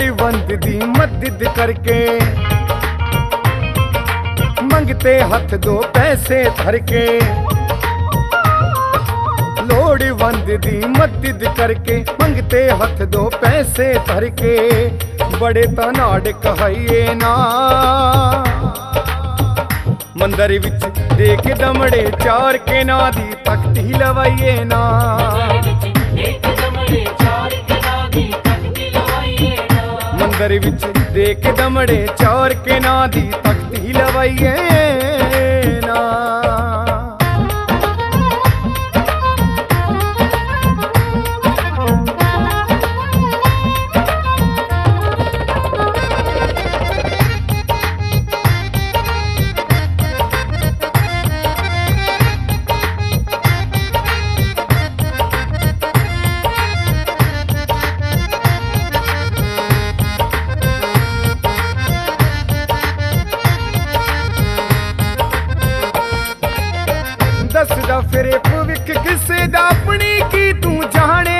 लोड़वंद दी मदद करके, मंगते हथ दो पैसे धर के। लोड़वंद दी मदद करके, मंगते हथ दो पैसे धर के। बड़े तनाड़ कहाइए ना, मंदिर विच देख दमड़े चार के ना दी तख्ती लवाइए ना। मंदिर विच देख दमड़े चार के ना दी तख्ती लवाइए ना। दसदा फिरे भविख किसे दा अपनी की तू जाने।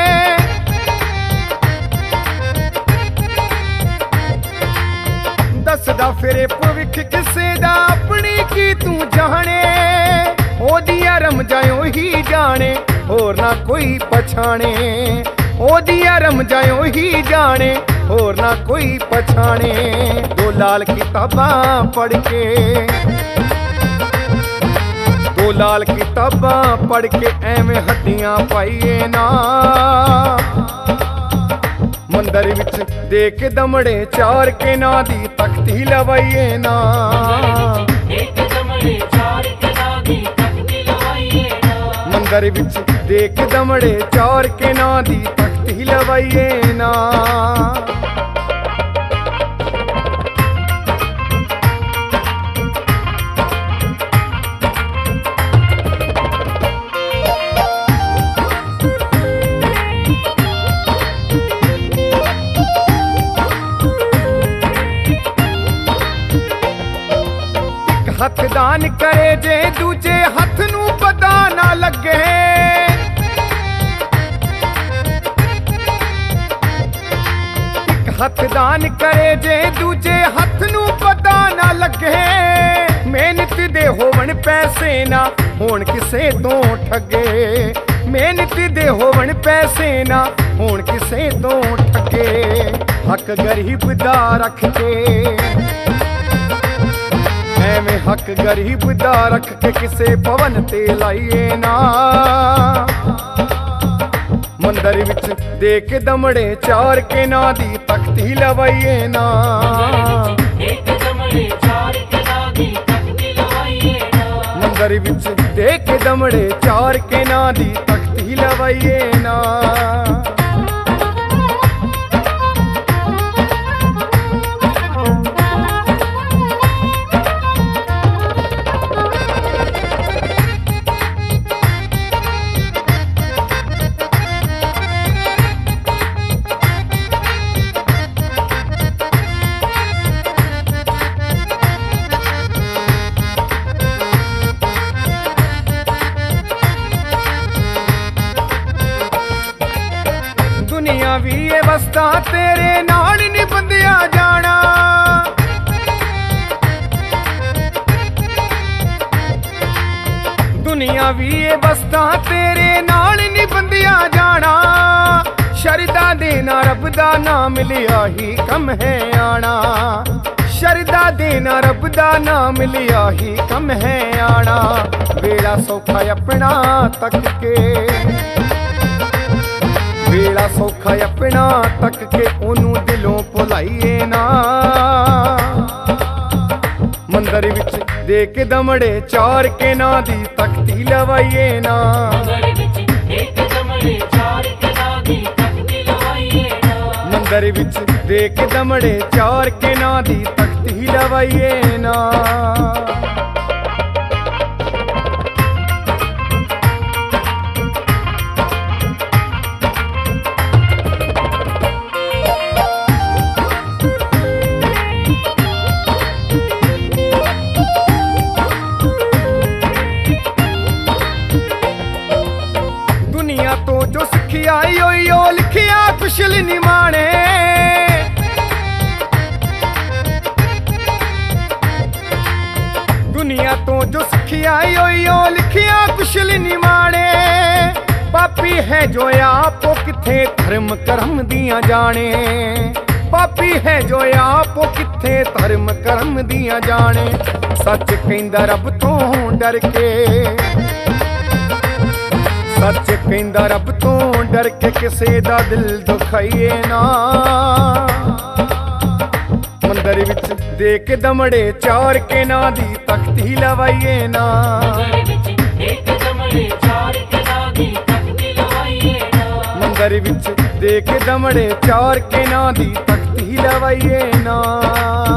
दसदा फिरे भविख किसे दा अपनी की तू जाने। ओदिया रमजायो ही जाने, होर ना कोई पछाने। ओदिया रमजायो ही जाने, होर ना कोई पछाने। दो लाल किताबां पढ़ के, दो लाल किताबां पढ़ के एवें हड्डियां पाइए ना। मंदिर विच देख दमड़े चार के ना दी तख्ती लवाइए ना। मंदिर विच देख दमड़े चार के ना दी तख्ती लवाइए ना। हथ दान करे जे दूजे हथ नू पता ना लगे। एक हथ दान करे जे दूजे हथ नू पता ना लगे। मेहनत दे होवन पैसे ना होण किसे तो ठगे। मेहनत दे होवन पैसे ना होण किसे तो ठगे। हक गरीब दा रख के, एवें हक गरीब दा रख के किसे भवन ते लाइए ना। मंदिर विच देख दमड़े चार के ना दी तख्ती लवाइए ना। मंदिर विच देख दमड़े चार के ना दी तख्ती लवाइए ना। दुनिया भी ये वस्ता तेरे नाल नहीं बंदिया जाना। दुनिया भी ये वस्ता तेरे नाल नहीं बंदिया जाना। शरदा देना रब दा ना मिलिया ही कम है आना। शरदा देना रब दा ना मिलिया ही कम है आना। वेला सौखा अपना तक के, वेला सौखा अपना तक के ओनू दिलों भुलाइए ना। मंदिर विच देख दमड़े चार के ना दी तख्ती लवाइए ना। मंदिर विच देख दमड़े चार के ना दी तख्ती लवाइए ना। दुनिया तो जो सिखिया यो लिखिया कुशल निमाणे। आई ओयो लिखिया कुशल निमाणे पापी है जो आपो किथे धर्म करम दियां जाने पापी है जो आपो किथे धर्म करम दियां जाने सच कहंदा रब तो डर के सच कहंदा रब तो डर के किसे दा दिल दुखाइए ना मंदिर विच दे के दमड़े चार के ना दी तख्ती लवाइए ना मंदिर विच दे के दमड़े चार के ना दी तख्ती लवाइए ना